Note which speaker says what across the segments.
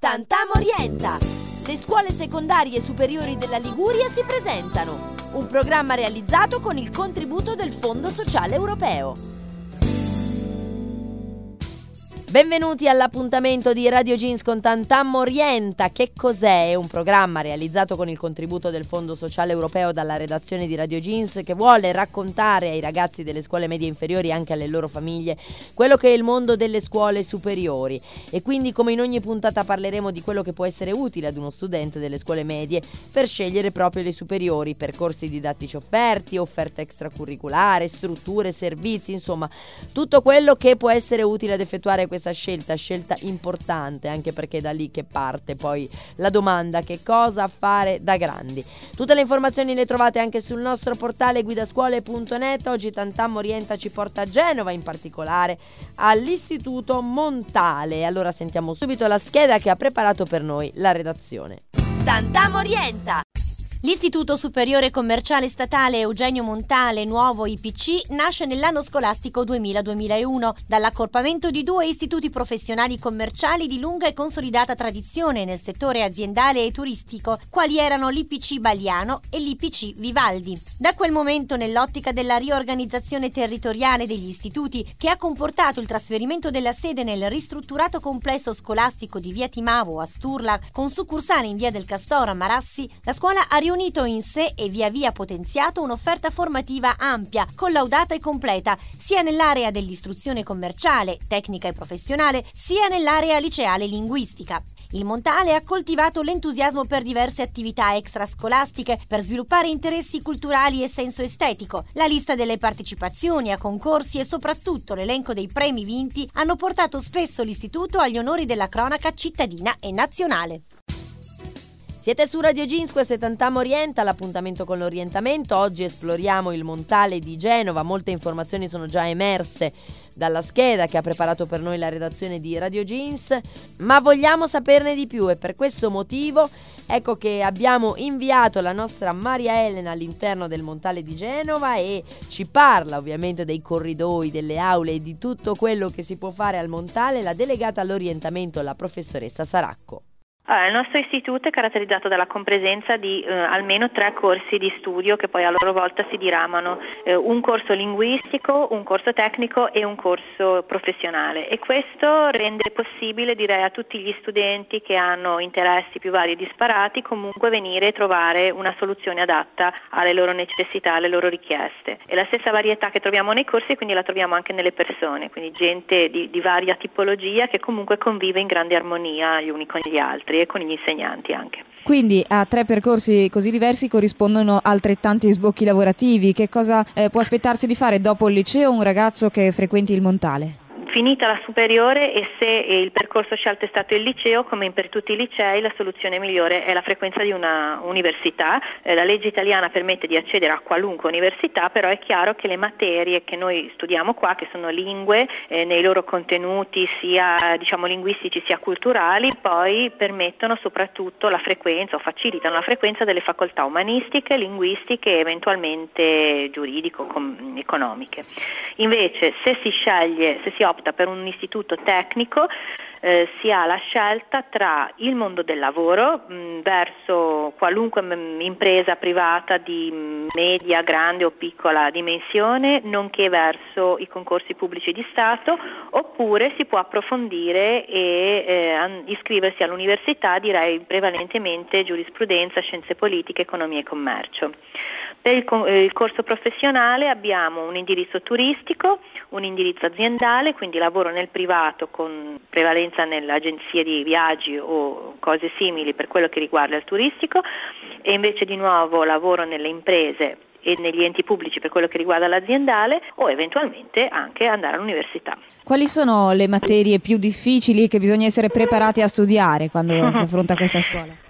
Speaker 1: Tantam Orienta! Le scuole secondarie superiori della Liguria si presentano. Un programma realizzato con il contributo del Fondo Sociale Europeo. Benvenuti all'appuntamento di Radio Jeans con Tantam Orienta. Che cos'è? È un programma realizzato con il contributo del Fondo Sociale Europeo dalla redazione di Radio Jeans, che vuole raccontare ai ragazzi delle scuole medie inferiori e anche alle loro famiglie quello che è il mondo delle scuole superiori. E quindi, come in ogni puntata, parleremo di quello che può essere utile ad uno studente delle scuole medie per scegliere proprio le superiori, percorsi didattici offerti, offerta extracurriculare, strutture, servizi, insomma tutto quello che può essere utile ad effettuare questa scelta importante, anche perché è da lì che parte poi la domanda: che cosa fare da grandi? Tutte le informazioni le trovate anche sul nostro portale guidascuole.net. Oggi Tantam Orienta ci porta a Genova, in particolare all'Istituto Montale. Allora sentiamo subito la scheda che ha preparato per noi la redazione. Tantam Orienta.
Speaker 2: L'Istituto Superiore Commerciale Statale Eugenio Montale, nuovo IPC, nasce nell'anno scolastico 2000-2001 dall'accorpamento di due istituti professionali commerciali di lunga e consolidata tradizione nel settore aziendale e turistico, quali erano l'IPC Baliano e l'IPC Vivaldi. Da quel momento, nell'ottica della riorganizzazione territoriale degli istituti, che ha comportato il trasferimento della sede nel ristrutturato complesso scolastico di via Timavo a Sturla, con succursale in via del Castoro a Marassi, la scuola ha riunito in sé e via via potenziato un'offerta formativa ampia, collaudata e completa, sia nell'area dell'istruzione commerciale, tecnica e professionale, sia nell'area liceale linguistica. Il Montale ha coltivato l'entusiasmo per diverse attività extrascolastiche per sviluppare interessi culturali e senso estetico. La lista delle partecipazioni a concorsi e soprattutto l'elenco dei premi vinti hanno portato spesso l'istituto agli onori della cronaca cittadina e nazionale.
Speaker 1: Siete su Radio Jeans, questo è Tantam Orienta, l'appuntamento con l'orientamento. Oggi esploriamo il Montale di Genova. Molte informazioni sono già emerse dalla scheda che ha preparato per noi la redazione di Radio Jeans, ma vogliamo saperne di più e per questo motivo ecco che abbiamo inviato la nostra Maria Elena all'interno del Montale di Genova e ci parla ovviamente dei corridoi, delle aule e di tutto quello che si può fare al Montale la delegata all'orientamento, la professoressa Saracco.
Speaker 3: Il nostro istituto è caratterizzato dalla compresenza di almeno 3 corsi di studio che poi a loro volta si diramano, un corso linguistico, un corso tecnico e un corso professionale, e questo rende possibile, direi, a tutti gli studenti che hanno interessi più vari e disparati comunque venire e trovare una soluzione adatta alle loro necessità, alle loro richieste. E la stessa varietà che troviamo nei corsi quindi la troviamo anche nelle persone, quindi gente di varia tipologia che comunque convive in grande armonia gli uni con gli altri e con gli insegnanti anche.
Speaker 4: Quindi a 3 percorsi così diversi corrispondono altrettanti sbocchi lavorativi. Che cosa può aspettarsi di fare dopo il liceo un ragazzo che frequenti il Montale?
Speaker 3: Finita la superiore, e se il percorso scelto è stato il liceo, come per tutti i licei, la soluzione migliore è la frequenza di una università. La legge italiana permette di accedere a qualunque università, però è chiaro che le materie che noi studiamo qua, che sono lingue, nei loro contenuti sia linguistici sia culturali, poi permettono soprattutto la frequenza o facilitano la frequenza delle facoltà umanistiche, linguistiche e eventualmente giuridico-economiche. Invece se si opta per un istituto tecnico, si ha la scelta tra il mondo del lavoro verso qualunque impresa privata di media, grande o piccola dimensione, nonché verso i concorsi pubblici di Stato, oppure si può approfondire e iscriversi all'università, direi prevalentemente giurisprudenza, scienze politiche, economia e commercio. Per il corso professionale abbiamo un indirizzo turistico, un indirizzo aziendale, quindi lavoro nel privato con prevalenza nelle agenzie di viaggi o cose simili per quello che riguarda il turistico, e invece di nuovo lavoro nelle imprese e negli enti pubblici per quello che riguarda l'aziendale, o eventualmente anche andare all'università.
Speaker 4: Quali sono le materie più difficili che bisogna essere preparati a studiare quando si affronta questa scuola?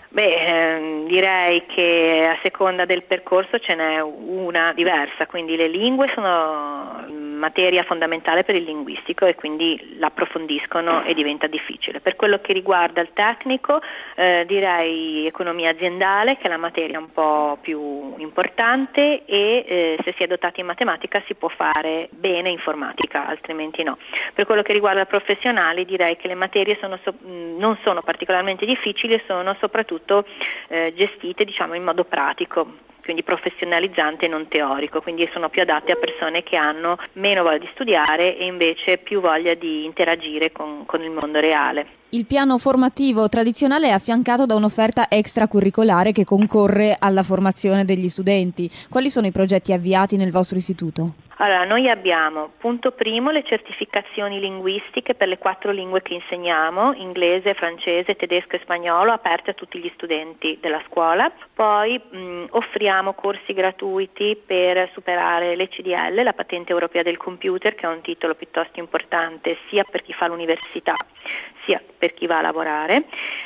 Speaker 3: Direi che a seconda del percorso ce n'è una diversa, quindi le lingue sono materia fondamentale per il linguistico e quindi l'approfondiscono e diventa difficile. Per quello che riguarda il tecnico, direi economia aziendale, che è la materia un po' più importante, e se si è dotati in matematica si può fare bene informatica, altrimenti no. Per quello che riguarda professionali, direi che le materie non sono particolarmente difficili e sono soprattutto gestite, diciamo, in modo pratico, quindi professionalizzante e non teorico, quindi sono più adatte a persone che hanno meno voglia di studiare e invece più voglia di interagire con il mondo reale.
Speaker 4: Il piano formativo tradizionale è affiancato da un'offerta extracurricolare che concorre alla formazione degli studenti. Quali sono i progetti avviati nel vostro istituto?
Speaker 3: Allora, noi abbiamo, punto primo, le certificazioni linguistiche per le 4 lingue che insegniamo, inglese, francese, tedesco e spagnolo, aperte a tutti gli studenti della scuola. Poi offriamo corsi gratuiti per superare l'ECDL, la patente europea del computer, che è un titolo piuttosto importante sia per chi fa l'università sia per chi va a lavorare.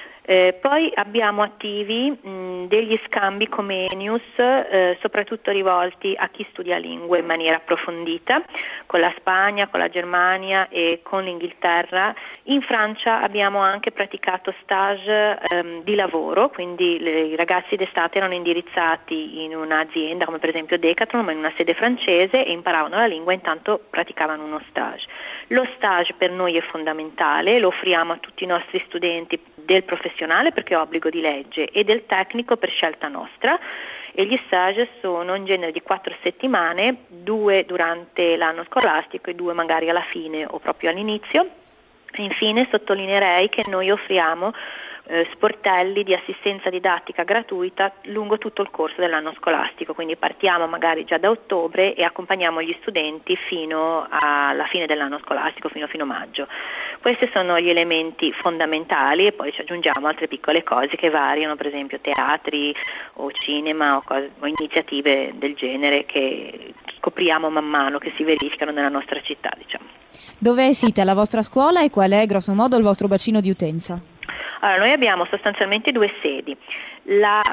Speaker 3: Poi abbiamo attivi degli scambi comenius, soprattutto rivolti a chi studia lingue in maniera approfondita, con la Spagna, con la Germania e con l'Inghilterra. In Francia abbiamo anche praticato stage di lavoro, quindi i ragazzi d'estate erano indirizzati in un'azienda come per esempio Decathlon, ma in una sede francese, e imparavano la lingua e intanto praticavano uno stage. Lo stage per noi è fondamentale, lo offriamo a tutti i nostri studenti del professionale perché è obbligo di legge e del tecnico per scelta nostra, e gli stage sono in genere di 4 settimane, 2 durante l'anno scolastico e 2 magari alla fine o proprio all'inizio. E infine sottolineerei che noi offriamo sportelli di assistenza didattica gratuita lungo tutto il corso dell'anno scolastico, quindi partiamo magari già da ottobre e accompagniamo gli studenti fino alla fine dell'anno scolastico, fino a maggio. Questi sono gli elementi fondamentali e poi ci aggiungiamo altre piccole cose che variano, per esempio teatri o cinema o iniziative del genere che scopriamo man mano che si verificano nella nostra città, diciamo.
Speaker 4: Dove è sita la vostra scuola e qual è grosso modo il vostro bacino di utenza?
Speaker 3: Allora, noi abbiamo sostanzialmente 2 sedi. La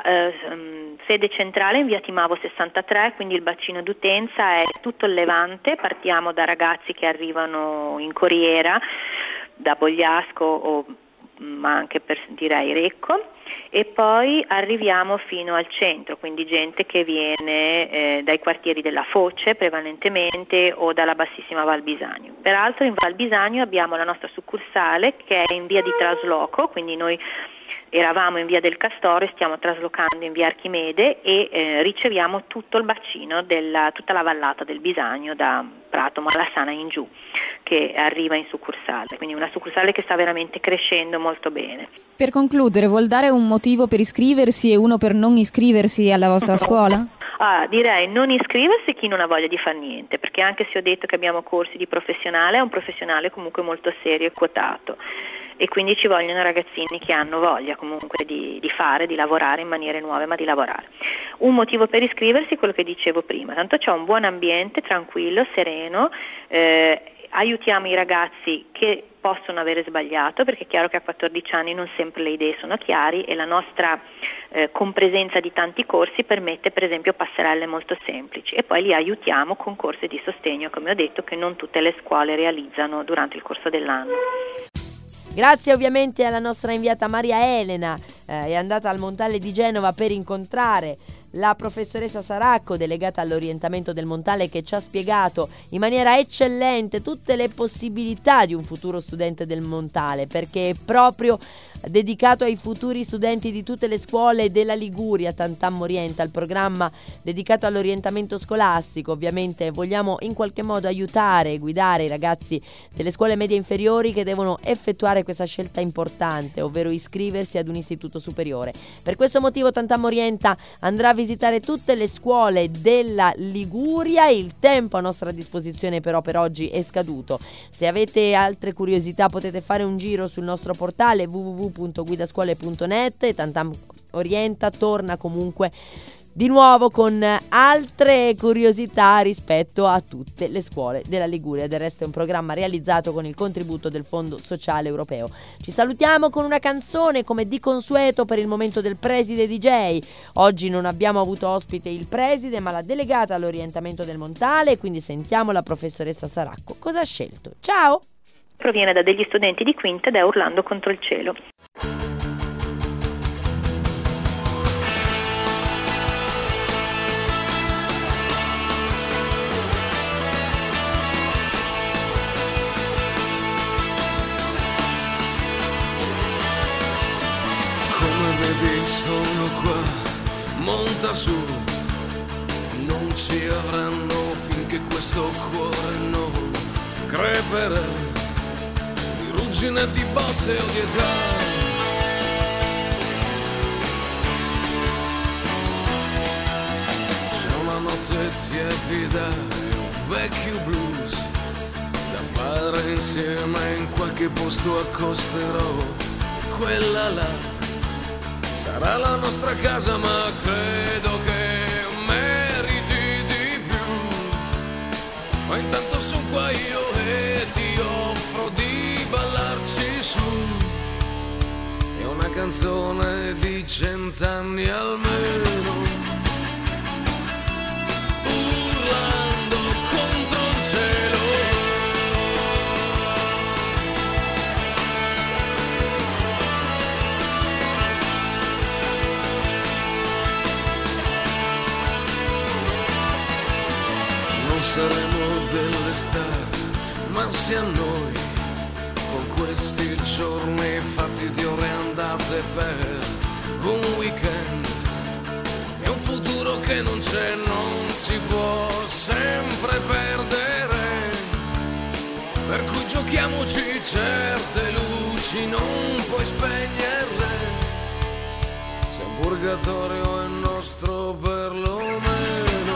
Speaker 3: sede centrale in via Timavo 63, quindi il bacino d'utenza è tutto il Levante, partiamo da ragazzi che arrivano in corriera, da Bogliasco ma anche per direi Recco, e poi arriviamo fino al centro, quindi gente che viene dai quartieri della Foce prevalentemente o dalla bassissima Val Bisagno. Peraltro in Val Bisagno abbiamo la nostra succursale che è in via di trasloco, quindi noi eravamo in via del Castoro e stiamo traslocando in via Archimede e riceviamo tutto il bacino tutta la vallata del Bisagno da Prato, Malassana in giù, che arriva in succursale, quindi una succursale che sta veramente crescendo molto bene.
Speaker 4: Per concludere, vuol dare un motivo per iscriversi e uno per non iscriversi alla vostra scuola?
Speaker 3: Direi non iscriversi chi non ha voglia di far niente, perché anche se ho detto che abbiamo corsi di professionale, è un professionale comunque molto serio e quotato. E quindi ci vogliono ragazzini che hanno voglia comunque di fare, di lavorare in maniere nuove, ma di lavorare. Un motivo per iscriversi è quello che dicevo prima, tanto c'è un buon ambiente, tranquillo, sereno, aiutiamo i ragazzi che possono avere sbagliato, perché è chiaro che a 14 anni non sempre le idee sono chiari e la nostra compresenza di tanti corsi permette per esempio passerelle molto semplici, e poi li aiutiamo con corsi di sostegno, come ho detto, che non tutte le scuole realizzano durante il corso dell'anno.
Speaker 1: Grazie ovviamente alla nostra inviata Maria Elena, è andata al Montale di Genova per incontrare la professoressa Saracco, delegata all'orientamento del Montale, che ci ha spiegato in maniera eccellente tutte le possibilità di un futuro studente del Montale, perché è proprio dedicato ai futuri studenti di tutte le scuole della Liguria, Tantammo Orienta, il programma dedicato all'orientamento scolastico. Ovviamente vogliamo in qualche modo aiutare e guidare i ragazzi delle scuole medie inferiori che devono effettuare questa scelta importante, ovvero iscriversi ad un istituto superiore. Per questo motivo Tantammo Orienta andrà a visitare tutte le scuole della Liguria. Il tempo a nostra disposizione però per oggi è scaduto. Se avete altre curiosità potete fare un giro sul nostro portale www.guidascuole.net e Tantammo Orienta torna comunque di nuovo con altre curiosità rispetto a tutte le scuole della Liguria. Del resto è un programma realizzato con il contributo del Fondo Sociale Europeo. Ci salutiamo con una canzone come di consueto per il momento del preside DJ. Oggi non abbiamo avuto ospite il preside ma la delegata all'orientamento del Montale, quindi sentiamo la professoressa Saracco. Cosa ha scelto? Ciao!
Speaker 3: Proviene da degli studenti di quinta ed è Urlando contro il cielo.
Speaker 5: Vedi, sono qua, monta su, non ci avranno finché questo cuore non creperà di ruggine, di botte o di età. C'è una notte tiepida e un vecchio blues da fare insieme, in qualche posto accosterò quella là. Sarà la nostra casa, ma credo che meriti di più. Ma intanto sono qua io e ti offro di ballarci su. È una canzone di 100 anni almeno. Urlando contro il cielo. Saremo delle star, ma sia noi, con questi giorni fatti di ore andate per un weekend. E un futuro che non c'è, non si può sempre perdere. Per cui giochiamoci certe luci, non puoi spegnerle. Se un purgatorio è nostro perlomeno.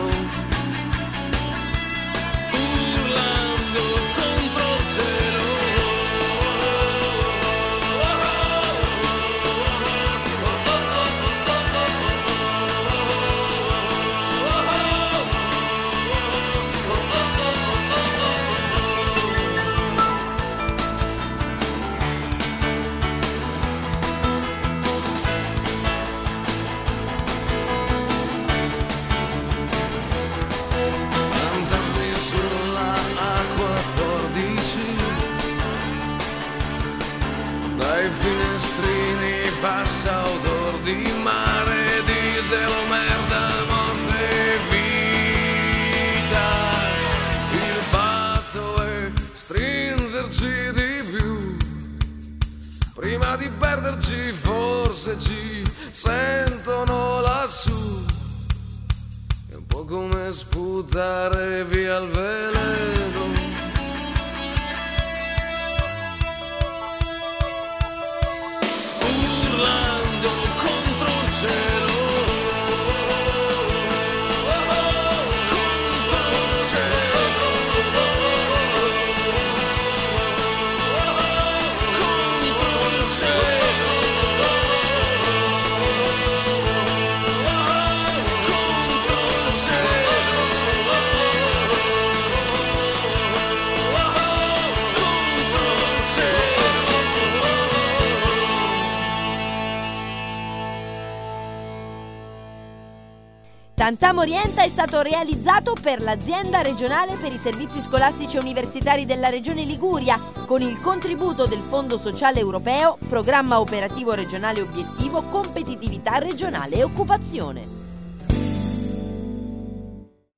Speaker 5: Dai finestrini passa odor di mare, diesel, merda, morte e vita. Il patto è stringerci di più. Prima di perderci forse ci sentono lassù. È un po' come sputare via il veleno.
Speaker 1: Tantam Orienta è stato realizzato per l'Azienda Regionale per i Servizi Scolastici e Universitari della Regione Liguria con il contributo del Fondo Sociale Europeo, Programma Operativo Regionale Obiettivo Competitività Regionale e Occupazione.